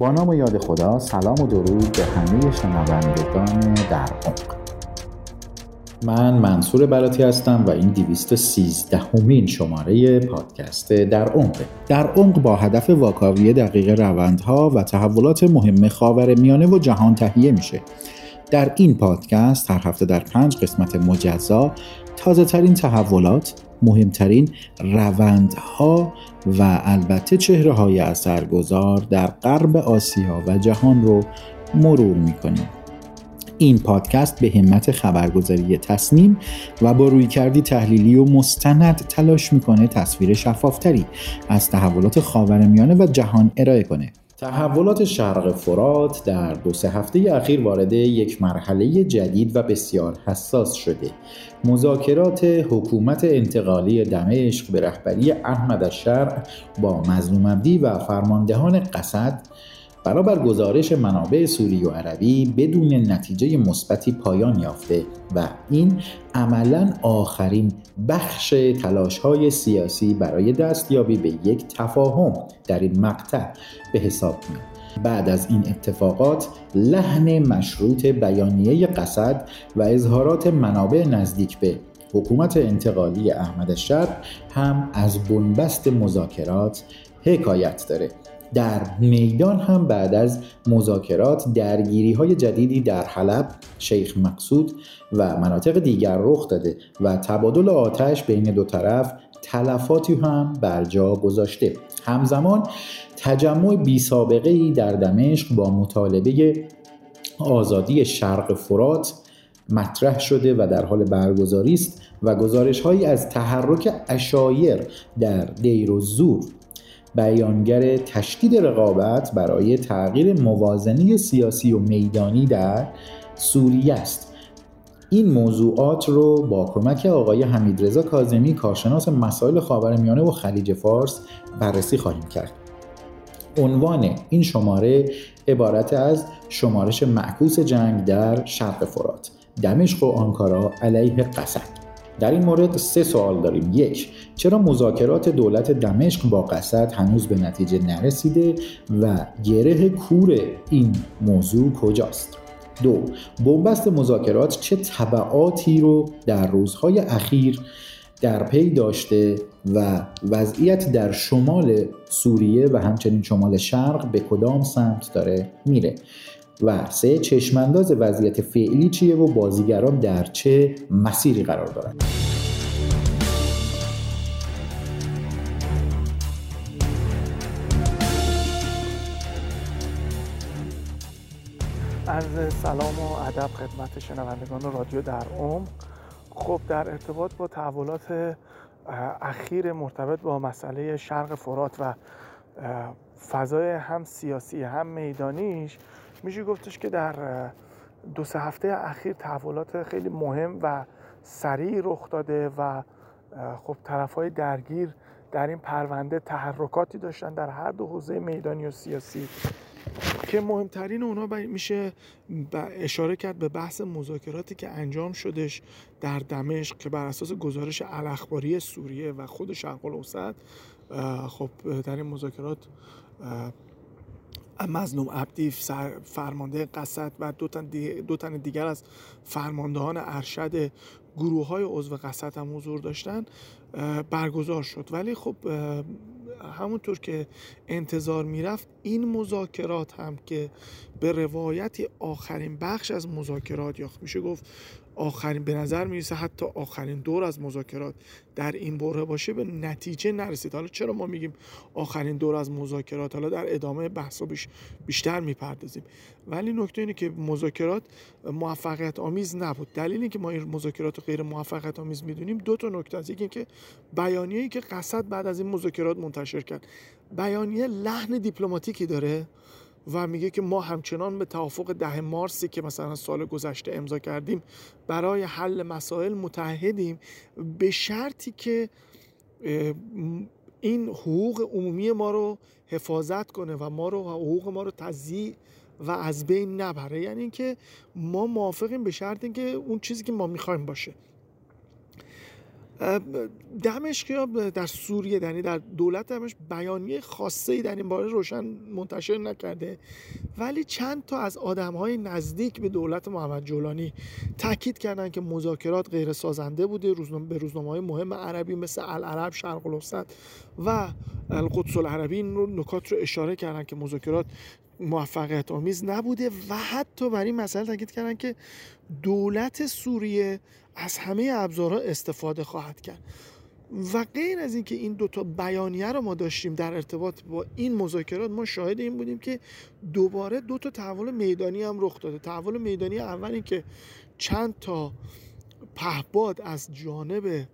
با نام و یاد خدا، سلام و درود به همه شنوندگان در عمق. من منصور بلاتی هستم و این 213مین شماره پادکست در عمق. در عمق با هدف واکاوی دقیق روندها و تحولات مهم خاورمیانه و جهان تهیه میشه. در این پادکست هر هفته در 5 قسمت مجزا تازه ترین تحولات، مهمترین روندها و البته چهره‌های اثرگذار در غرب آسیا و جهان رو مرور می‌کنیم. این پادکست به همت خبرگزاری تصنیم و با رویکردی تحلیلی و مستند تلاش می‌کنه تصویر شفافتری از تحولات خاورمیانه و جهان ارائه کنه. تحولات شرق فرات در 2-3 هفته اخیر وارد یک مرحله جدید و بسیار حساس شده. مذاکرات حکومت انتقالی دمشق به رهبری احمد الشرع با مظلوم ابدی و فرماندهان قسد برابر گزارش منابع سوری و عربی بدون نتیجه مثبتی پایان یافته و این عملاً آخرین بخش تلاش‌های سیاسی برای دستیابی به یک تفاهم در این مقطع به حساب میاد. بعد از این اتفاقات لحن مشروط بیانیه قسد و اظهارات منابع نزدیک به حکومت انتقالی احمد الشرع هم از بنبست مذاکرات حکایت داره. در میدان هم بعد از مذاکرات درگیری‌های جدیدی در حلب، شیخ مقصود و مناطق دیگر رخ داده و تبادل آتش بین دو طرف تلفاتی هم بر جا گذاشته. همزمان تجمع بی‌سابقه‌ای در دمشق با مطالبه آزادی شرق فرات مطرح شده و در حال برگزاری است و گزارش‌هایی از تحرک عشایر در دیر الزور بیانگر تشدید رقابت برای تغییر موازنه سیاسی و میدانی در سوریه است. این موضوعات رو با کمک آقای حمیدرضا کاظمی، کارشناس مسائل خاورمیانه و خلیج فارس بررسی خواهیم کرد. عنوان این شماره عبارت از شمارش معکوس جنگ در شرق فرات، دمشق و آنکارا علیه قسد. در این مورد 3 سوال داریم. 1. چرا مذاکرات دولت دمشق با قسد هنوز به نتیجه نرسیده و گره کور این موضوع کجاست؟ 2. بنبست مذاکرات چه تبعاتی رو در روزهای اخیر در پی داشته و وضعیت در شمال سوریه و همچنین شمال شرق به کدام سمت داره میره؟ و 3. چشمانداز وضعیت فعلی چیه و بازیگران در چه مسیری قرار دارند؟ عرض سلام و ادب خدمت شنوندگان رادیو در عمق. خب در ارتباط با تحولات اخیر مرتبط با مسئله شرق فرات و فضای هم سیاسی هم میدانیش میشه گفتش که در 2-3 هفته اخیر تحولات خیلی مهم و سریع رخ داده و خب طرفهای درگیر در این پرونده تحرکاتی داشتن در هر دو حوزه میدانی و سیاسی که مهمترین اونا میشه اشاره کرد به بحث مذاکراتی که انجام شدش در دمشق که بر اساس گزارش الاخباری سوریه و خود شرق الاوسط خب در این مذاکرات مظلوم ابدی فرمانده قسد و دو تن دیگر از فرماندهان ارشد گروه‌های عضو قسد هم حضور داشتن برگزار شد. ولی خب همونطور که انتظار میرفت این مذاکرات هم که به روایتی آخرین بخش از مذاکرات یا میشه گفت آخرین، به نظر میرسه حتی آخرین دور از مذاکرات در این بره باشه، به نتیجه نرسید. حالا چرا ما میگیم آخرین دور از مذاکرات؟ حالا در ادامه بحثا بیشتر میپردازیم. ولی نکته اینه که مذاکرات موفقیت آمیز نبود. دلیلی که ما این مذاکرات غیر موفقیت آمیز میدونیم 2 تا نکته است. یکی که بیانیه‌ای که قسد بعد از این مذاکرات منتشر کرد، بیانیه لحن دیپلماتیکی داره و میگه که ما همچنان به توافق 10 مارسی که مثلا سال گذشته امضا کردیم برای حل مسائل متعهدیم، به شرطی که این حقوق عمومی ما رو حفاظت کنه و حقوق ما رو تضییع و از بین نبره. یعنی اینکه ما موافقیم به شرط اینکه اون چیزی که ما میخوایم باشه. دمشقی‌ها در سوریه، یعنی در دولت دمشق، بیانیه خاصه‌ای در این باره روشن منتشر نکرده، ولی چند تا از آدم‌های نزدیک به دولت محمد جولانی تاکید کردن که مذاکرات غیر سازنده بوده. به روزنامه‌های مهم عربی مثل العرب، شرق الاوسط و القدس العربی این نکات رو اشاره کردن که مذاکرات موفقیت آمیز نبوده و حتی بر این مسئله تاکید کردن که دولت سوریه از همه ابزارها استفاده خواهد کرد. و غیر از این که این دوتا بیانیه رو ما داشتیم در ارتباط با این مذاکرات، ما شاهد این بودیم که دوباره دوتا تحول میدانی هم رخ داده. تحول میدانی اول این که چند تا پهپاد از جانب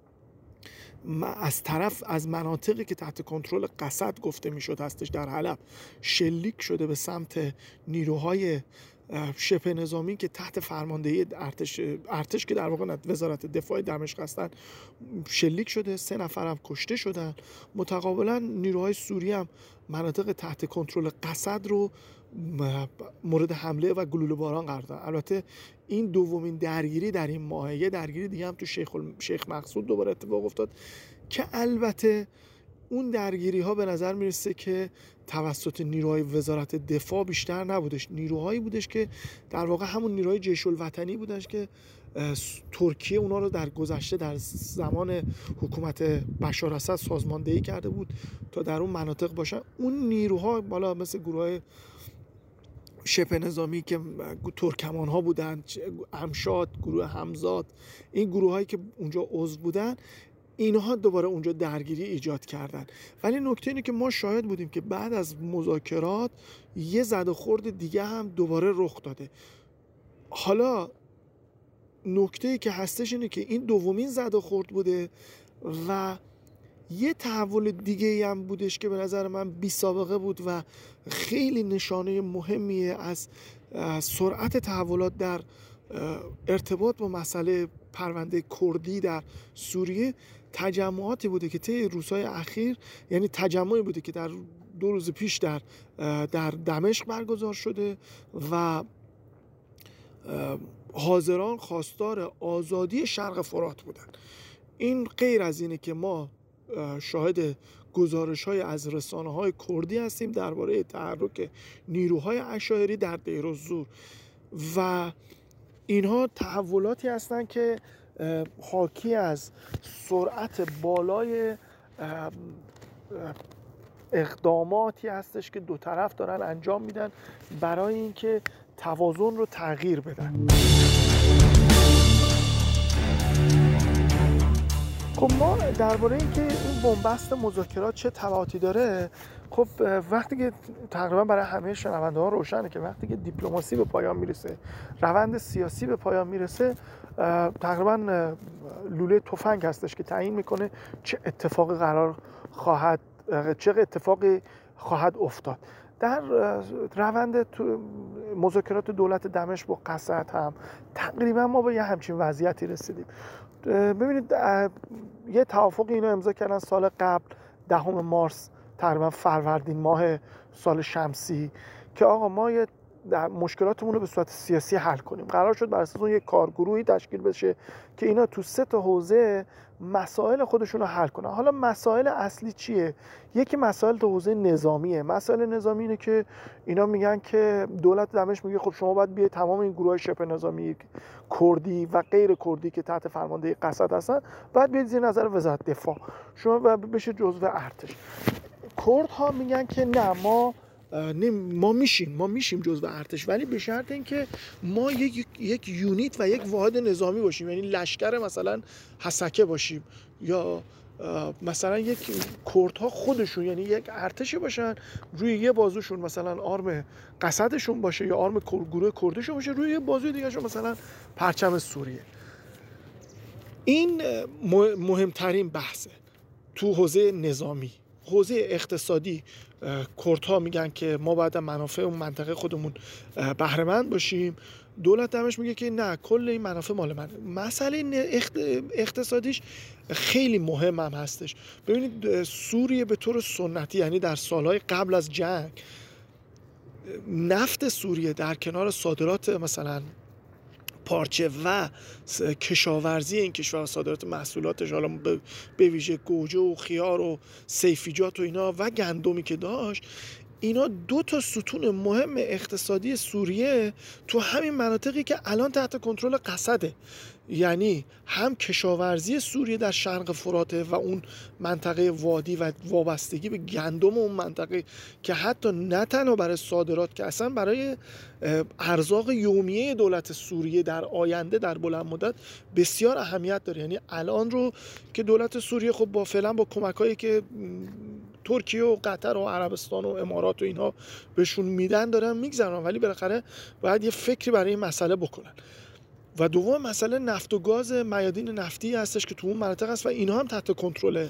از مناطقی که تحت کنترل قسد گفته میشد هستش در حلب شلیک شده به سمت نیروهای شبه نظامی که تحت فرماندهی ارتش که در واقع وزارت دفاع دمشق هستن شلیک شده. 3 نفر هم کشته شدن. متقابلا نیروهای سوریه هم مناطق تحت کنترل قسد رو مورد حمله و گلوله باران قرار دادن. البته این دومین درگیری در این ماه، یه درگیری دیگه هم تو شیخ مقصود دوباره اتفاق افتاد که البته اون درگیری ها به نظر میرسه که توسط نیروهای وزارت دفاع بیشتر نبودش، نیروهایی بودش که در واقع همون نیروهای جیش الوطنی بودش که ترکیه اونا رو در گذشته در زمان حکومت بشار اسد سازماندهی کرده بود تا در اون مناطق باشن. اون نیروها بالا مثل گروه‌های شبه نظامی که ترکمان ها بودن، امشاد، گروه همزاد، این گروه هایی که اونجا عضو بودن، اینها دوباره اونجا درگیری ایجاد کردن. ولی نکته اینه که ما شاهد بودیم که بعد از مذاکرات یه زد و خورد دیگه هم دوباره رخ داده. حالا نکته‌ای که هستش اینه که این دومین زد و خورد بوده و یه تحول دیگه هم بودش که به نظر من بی سابقه بود و خیلی نشانه مهمیه از سرعت تحولات در ارتباط با مسئله پرونده کردی در سوریه. تجمعاتی بوده که طی روزهای اخیر، یعنی تجمعی بوده که در 2 روز پیش در دمشق برگزار شده و حاضران خواستار آزادی شرق فرات بودن. این غیر از اینه که ما شاهد گزارش‌های از رسانه‌های کردی هستیم درباره تحرک نیروهای عشایری در دیر الزور و اینها تحولاتی هستند که حاکی از سرعت بالای اقداماتی هستش که دو طرف دارن انجام میدن برای اینکه توازن رو تغییر بدن. خب ما درباره اینکه این بنبست مذاکرات چه تبعاتی داره، خب وقتی که تقریبا برای همه شنونده ها روشنه که وقتی که دیپلماسی به پایان میرسه، روند سیاسی به پایان میرسه، تقریبا لوله تفنگ هستش که تعیین میکنه چه اتفاقی خواهد افتاد. در روند مذاکرات دولت دمشق با قسد هم تقریبا ما به یه همچین وضعیتی رسیدیم. ببینید یه توافقی اینا امضا کردن سال قبل 10 مارس تقریبا فروردین ماه سال شمسی که آقا ما یه مشکلاتمون رو به صورت سیاسی حل کنیم. قرار شد بر اساس اون یک کارگروهی تشکیل بشه که اینا تو 3 حوزه مسائل خودشون رو حل کنن. حالا مسائل اصلی چیه؟ یکی مسائل تو حوزه نظامیه. مسائل نظامی اینه که اینا میگن که دولت دمشق میگه خب شما باید بیاید تمام این گروهای شبه نظامی کردی و غیر کردی که تحت فرماندهی قسد هستن باید بیاید زیر نظر وزارت دفاع، شما باید بشه جزو ارتش. کردها میگن که نه، ما میشیم جزو ارتش، ولی به شرط اینکه ما یک یونیت و یک واحد نظامی باشیم، یعنی لشکر مثلا حسکه باشیم یا مثلا یک کردها خودشون یعنی یک ارتشی باشن، روی یه بازوشون مثلا آرم قسدشون باشه یا آرم گروه کردشون باشه، روی یه بازوی دیگه شون مثلا پرچم سوریه. این مهمترین بحثه تو حوزه نظامی. حوزه اقتصادی کردها میگن که ما باید منافع اون منطقه خودمون بهره مند باشیم، دولت دمشق میگه که نه، کل این منافع مال منه. مسئله اقتصادیش خیلی مهم هم هستش. ببینید سوریه به طور سنتی، یعنی در سالهای قبل از جنگ، نفت سوریه در کنار صادرات مثلا پارچه و کشاورزی این کشور، صادرات محصولاتش، حالا به ویژه گوجه و خیار و سیفیجات و اینا و گندمی که داشت، اینا 2 تا ستون مهم اقتصادی سوریه تو همین مناطقی که الان تحت کنترل قسده. یعنی هم کشاورزی سوریه در شرق فراته و اون منطقه وادی و وابستگی به گندم اون منطقه که حتی نه تنها برای صادرات که اصلا برای ارزاق یومیه دولت سوریه در آینده در بلند مدت بسیار اهمیت داره. یعنی الان رو که دولت سوریه خب با فعلا با کمکایی که ترکیه و قطر و عربستان و امارات و اینها بهشون میدن دارن میگذرن، ولی بالاخره باید یه فکری برای این مسئله بکنن. و دوم مسئله نفت و گاز، میادین نفتی هستش که تو اون مناطق هست و اینها هم تحت کنترل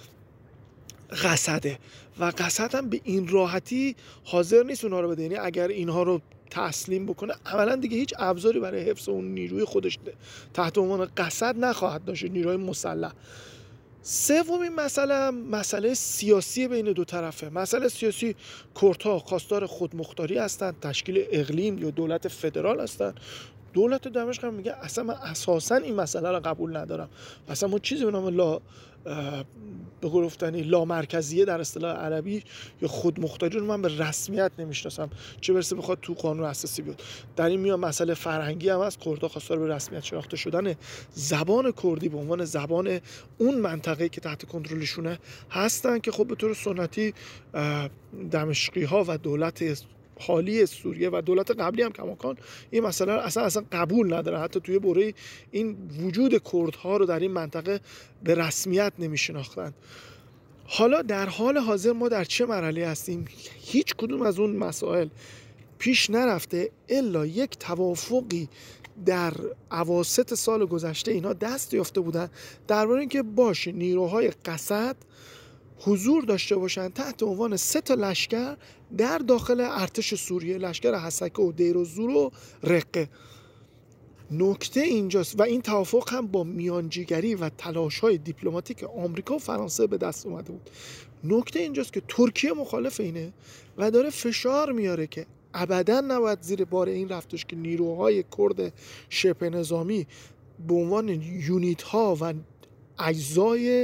قسده و قسد هم به این راحتی حاضر نیست اونها رو بده. یعنی اگر اینها رو تسلیم بکنه عملا دیگه هیچ ابزاری برای حفظ اون نیروی خودش تحت عنوان قسد نخواهد داشت، نیروی مسلح. سومین مسئله سیاسی بین دو طرفه. مسئله سیاسی، کردها خواستار خودمختاری هستند، تشکیل اقلیم یا دولت فدرال هستند. دولت دمشق هم میگه اصلا من اساسا این مسئله رو قبول ندارم، اصلا ما چیزی به نام به قول گفتنی لا مرکزیه در اصطلاح عربی یا خودمختاری رو من به رسمیت نمیشناسم، چه برسه بخواد تو قانون اساسی بیاد. در این میان مسئله فرهنگی هم هست، کردها خواستار به رسمیت شناخته شدن زبان کردی به عنوان زبان اون منطقه‌ای که تحت کنترلشونه هستن که خب به طور سنتی دمشقی ها و دولت حالی سوریه و دولت قبلی هم کماکان این مسئله رو اصلا قبول نداره، حتی توی باره این وجود کردها رو در این منطقه به رسمیت نمیشناختند. حالا در حال حاضر ما در چه مرحله هستیم؟ هیچ کدوم از اون مسائل پیش نرفته الا یک توافقی در اواسط سال گذشته اینا دست یافته بودن درباره اینکه باشه نیروهای قسد حضور داشته باشند تحت عنوان 3 تا لشکر در داخل ارتش سوریه، لشکر حسکه و دیر الزور و رقه. نکته اینجاست و این توافق هم با میانجیگری و تلاش‌های دیپلماتیک آمریکا و فرانسه به دست اومده بود. نکته اینجاست که ترکیه مخالف اینه و داره فشار میاره که ابداً نباید زیر بار این رفتش که نیروهای کرد شبه نظامی به عنوان یونیت ها و اجزای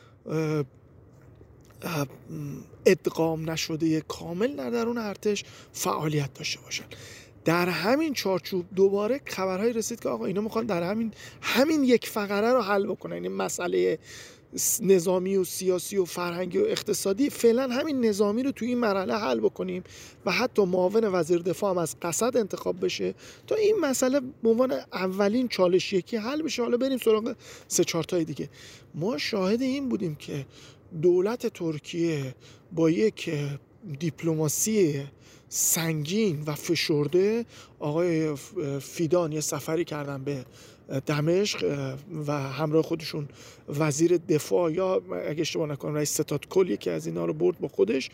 ادغام نشده کامل در درون ارتش فعالیت داشته باشن. در همین چارچوب دوباره خبرهایی رسید که آقا اینا میخوان در همین یک فقره رو حل بکنن، یعنی مسئله نظامی و سیاسی و فرهنگی و اقتصادی فعلا همین نظامی رو تو این مرحله حل بکنیم و حتی معاون وزیر دفاع هم از قسد انتخاب بشه تا این مسئله به عنوان اولین چالش یکی حل بشه. حالا بریم سراغ 3-4 تای دیگه. ما شاهد این بودیم که دولت ترکیه با یک دیپلماسی سنگین و فشرده، آقای فیدان یه سفری کردن به دمشق و همراه خودشون وزیر دفاع یا اگه اشتباه نکنم رئیس ستاد کل یکی از اینا رو برد با خودش.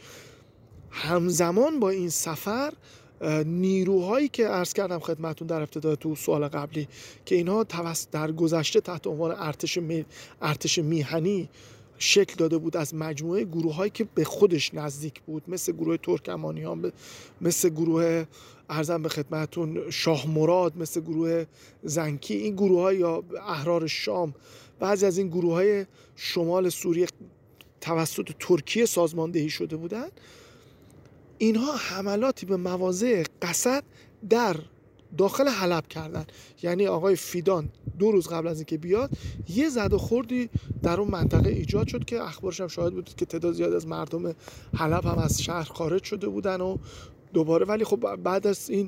همزمان با این سفر نیروهایی که عرض کردم خدمتون در ابتدا تو سوال قبلی که اینها در گذشته تحت عنوان ارتش میهنی شکل داده بود از مجموعه گروه‌هایی که به خودش نزدیک بود، مثل گروه ترکمانیان، مثل گروه ارزم به خدمتون شاه مراد، مثل گروه زنکی، این گروه‌ها یا احرار شام، بعضی از این گروه‌های شمال سوریه توسط ترکیه سازماندهی شده بودند. اینها حملاتی به مواضع قسد در داخل حلب کردن. یعنی آقای فیدان 2 روز قبل از اینکه بیاد یه زد و خوردی در اون منطقه ایجاد شد که اخبارش هم شاهد بودید که تعداد زیاد از مردم حلب هم از شهر خارج شده بودن و دوباره، ولی خب بعد از این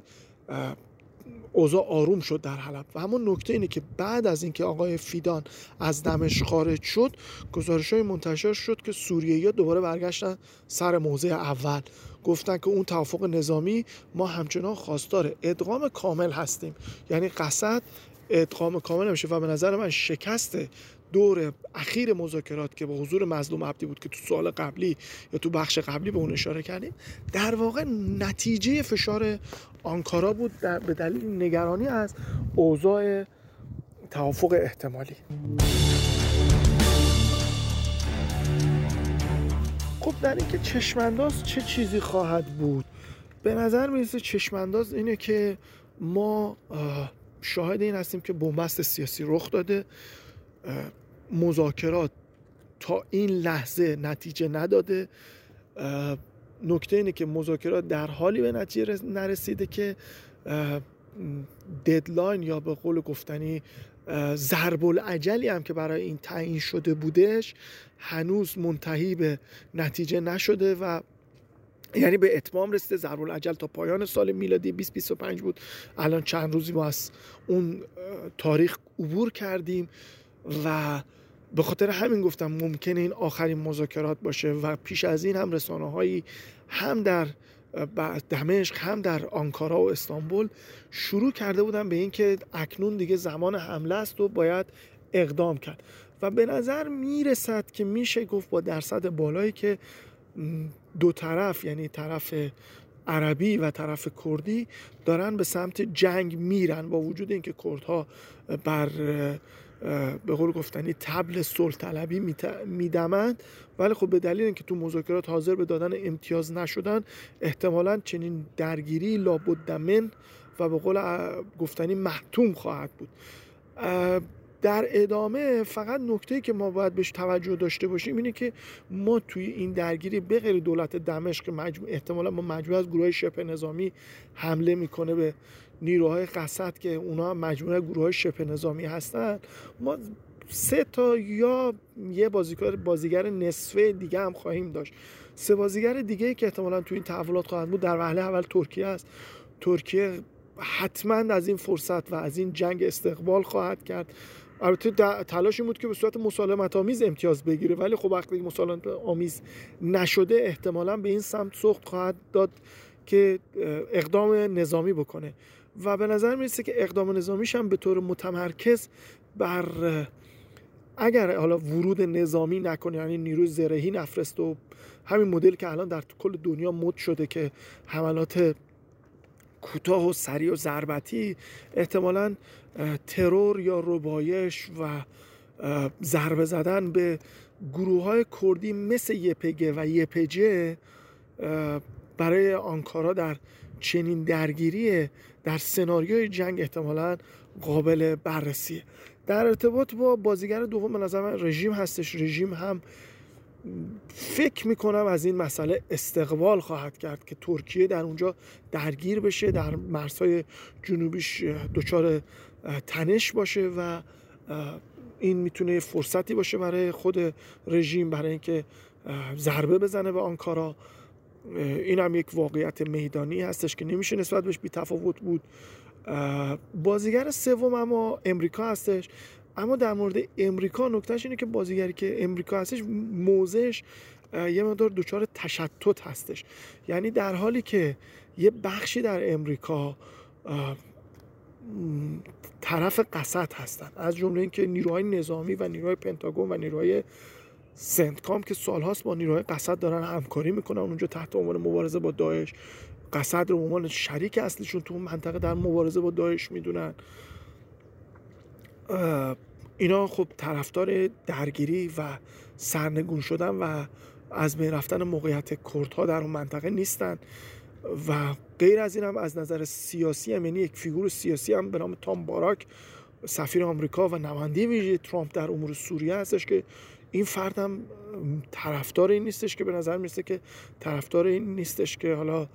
اوضاع آروم شد در حلب. و همون نکته اینه که بعد از اینکه آقای فیدان از دمشق خارج شد گزارش‌های منتشر شد که سوریه‌ای‌ها دوباره برگشتن سر موضع اول، گفتن که اون توافق نظامی ما همچنان خواستار ادغام کامل هستیم. یعنی قسد ادغام کامل نمیشه و به نظر من شکست دور اخیر مذاکرات که با حضور مظلوم عبدی بود که تو سوال قبلی یا تو بخش قبلی به اون اشاره کردیم، در واقع نتیجه فشار آنکارا بود به دلیل نگرانی از اوضاع توافق احتمالی. خب در این که چشمانداز چه چیزی خواهد بود، به نظر میرسه چشمانداز اینه که ما شاهد این هستیم که بنبست سیاسی رخ داده، مذاکرات تا این لحظه نتیجه نداده. نکته اینه که مذاکرات در حالی به نتیجه نرسیده که ددلاین یا به قول گفتنی ضرب العجلی هم که برای این تعیین شده بودش هنوز منتهی به نتیجه نشده و یعنی به اتمام رسیده. ضرب العجل تا پایان سال میلادی 2025 بود. الان چند روزی ما از اون تاریخ عبور کردیم و به خاطر همین گفتم ممکنه این آخرین مذاکرات باشه و پیش از این هم رسانه‌هایی هم در دمشق هم در آنکارا و استانبول شروع کرده بودن به این که اکنون دیگه زمان حمله است و باید اقدام کرد و به نظر میرسد که میشه گفت با درصد بالایی که دو طرف یعنی طرف عربی و طرف کردی دارن به سمت جنگ میرن، با وجود اینکه کردها بر به قول گفتنی طبل صلح طلبی میدمند، ولی خب به دلیل اینکه تو مذاکرات حاضر به دادن امتیاز نشدن احتمالاً چنین درگیری لابد من و به قول گفتنی محتوم خواهد بود. در ادامه فقط نکته‌ای که ما باید بهش توجه داشته باشیم اینه که ما توی این درگیری به غیر دولت دمشق احتمالاً ما مجموعه از گروه‌های شبه نظامی حمله میکنه به نیروهای قسد که اونا هم مجموعه گروه‌های شبه نظامی هستن، ما 3 تا یا یه بازیگر نصفه دیگه هم خواهیم داشت. 3 بازیگر دیگه که احتمالاً توی این تحولات خواهند بود در وهله اول ترکیه است. ترکیه حتما از این فرصت و از این جنگ استقبال خواهد کرد. البته تلاش این بود که به صورت مسالمت آمیز امتیاز بگیره، ولی خب وقتی مسالمت آمیز نشده احتمالاً به این سمت سوق خواهد داد که اقدام نظامی بکنه و به نظر میرسه که اقدام نظامیش هم به طور متمرکز بر اگر حالا ورود نظامی نکنه، یعنی نیروی زرهی نفرست و همین مدل که الان در کل دنیا مد شده که حملات کوتاه و سریع و ضربتی، احتمالاً ترور یا ربایش و ضربه زدن به گروه‌های کردی مثل یپگ و یپجه برای آنکارا در چنین درگیری در سناریوی جنگ احتمالاً قابل بررسیه. در ارتباط با بازیگر دوم به نظر من رژیم هستش. رژیم هم فکر میکنم از این مسئله استقبال خواهد کرد که ترکیه در اونجا درگیر بشه، در مرزهای جنوبیش دچار تنش باشه و این میتونه فرصتی باشه برای خود رژیم برای اینکه ضربه بزنه به آنکارا. این هم یک واقعیت میدانی هستش که نمیشه نسبت بهش بی تفاوت بود. بازیگر سوم اما امریکا هستش، اما در مورد امریکا نکتهش اینه که بازیگری که امریکا هستش موضعش یه مقدار دچار تشتت هستش، یعنی در حالی که یه بخشی در امریکا طرف قسد هستن، از جمله اینکه نیروهای نظامی و نیروهای پنتاگون و نیروهای سنتکام که سالهاست با نیروهای قسد دارن همکاری میکنن اونجا تحت عنوان مبارزه با داعش، قسد رو به عنوان شریک اصلیشون تو منطقه در مبارزه با داعش میدونن. اینا خب طرفدار درگیری و سرنگون شدن و از بین رفتن موقعیت کردها در اون منطقه نیستن و غیر از این هم از نظر سیاسی هم، یعنی یک فیگور سیاسی هم به نام تام باراک سفیر آمریکا و نماینده ویژه ترامپ در امور سوریه هستش که این فرد هم طرفدار این نیستش که به نظر میرسه که طرفدار این نیستش که حالا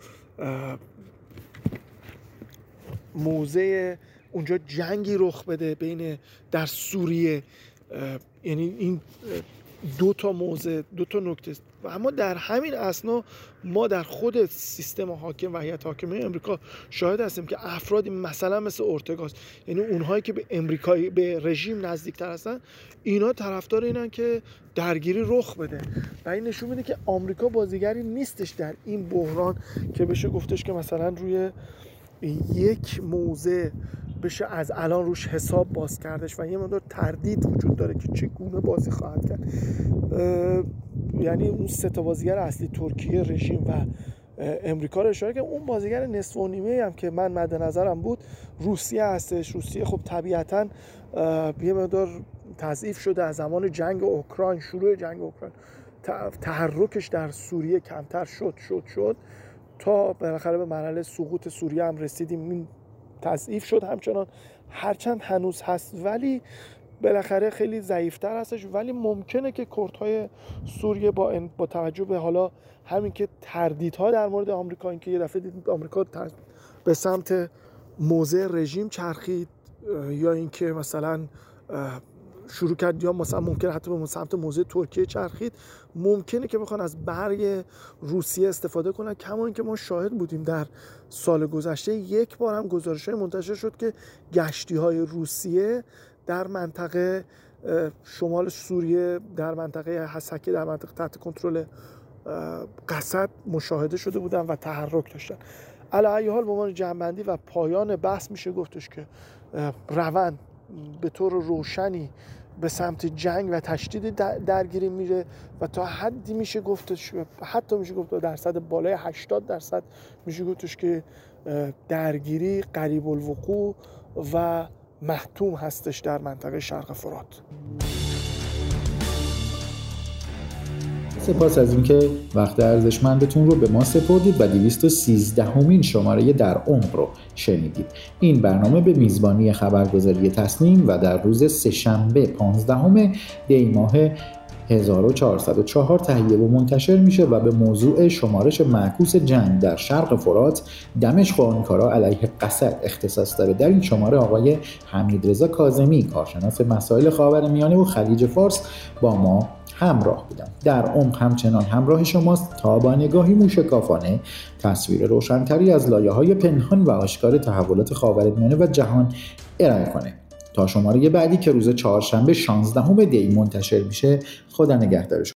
موضع اونجا جنگی رخ بده بین در سوریه. یعنی این 2 تا موضع، 2 تا نکته. و اما در همین اثنا ما در خود سیستم حاکم و هیئت حاکمه امریکا شاهد هستیم که افرادی مثلا مثل اورتگاس، یعنی اونهایی که به امریکایی به رژیم نزدیکتر هستن، اینا طرفدار اینن که درگیری رخ بده و این نشون میده که آمریکا بازیگری نیستش در این بحران که بشه گفتش که مثلا روی یک موضع بشه از الان روش حساب باز کردش و یه مقدار تردید وجود داره که چگونه بازی خواهد کرد. یعنی اون 3 تا بازیگر اصلی ترکیه، رژیم و امریکا رو اشاره که اون بازیگر نصف و نیمه هم که من مد نظرم بود روسیه هستش. روسیه خب طبیعتاً یه مقدار تضعیف شده از زمان جنگ اوکراین، شروع جنگ اوکراین تحرکش در سوریه کمتر شد تا بالاخره به مرحله سقوط سوریه هم رسیدیم. این تضعیف شد همچنان هرچند هنوز هست ولی بالاخره خیلی ضعیفتر هستش، ولی ممکنه که کردهای سوریه با توجه به حالا همین که تردیدها در مورد آمریکا، این که یه دفعه دید آمریکا به سمت موضع رژیم چرخید، یا اینکه مثلا شروع کرد، یا مثلا ممکنه حتی به سمت موضع ترکیه چرخید، ممکنه که بخوان از برگ روسیه استفاده کنن. کما اینکه ما شاهد بودیم در سال گذشته یک بار هم گزارش‌های منتشر شد که گشتی‌های روسیه در منطقه شمال سوریه، در منطقه حسکه، در منطقه تحت کنترل قسد مشاهده شده بودن و تحرک داشتن. علی ای حال به عنوان جمع‌بندی و پایان بحث میشه گفتش که روند به طور روشنی به سمت جنگ و تشدید درگیری میره و تا حدی میشه گفتش، حتی میشه گفت درصد بالای 80% میشه گفتش که درگیری قریب الوقوع و محتوم هستش در منطقه شرق فرات. سپاس از اینکه وقت ارزشمندتون رو به ما سپردید و 213مین شماره در عمق رو شنیدید. این برنامه به میزبانی خبرگزاری تصنیم و در روز سه‌شنبه 15 دی ماه 1404 تهیه و منتشر میشه و به موضوع شمارش معکوس جنگ در شرق فرات، دمشق و آنکارا علیه قسد اختصاص داره. در این شماره آقای حمیدرضا کاظمی، کارشناس مسائل خاورمیانه و خلیج فارس، با ما همراه بودم. در عمق همچنان همراه شماست تا با نگاهی موشکافانه تصویر روشنتری از لایه‌های پنهان و آشکار تحولات خاورمیانه و جهان ارائه کنه. تا شماره بعدی که روز چهارشنبه 16 دی منتشر میشه، خدا نگهدارتون.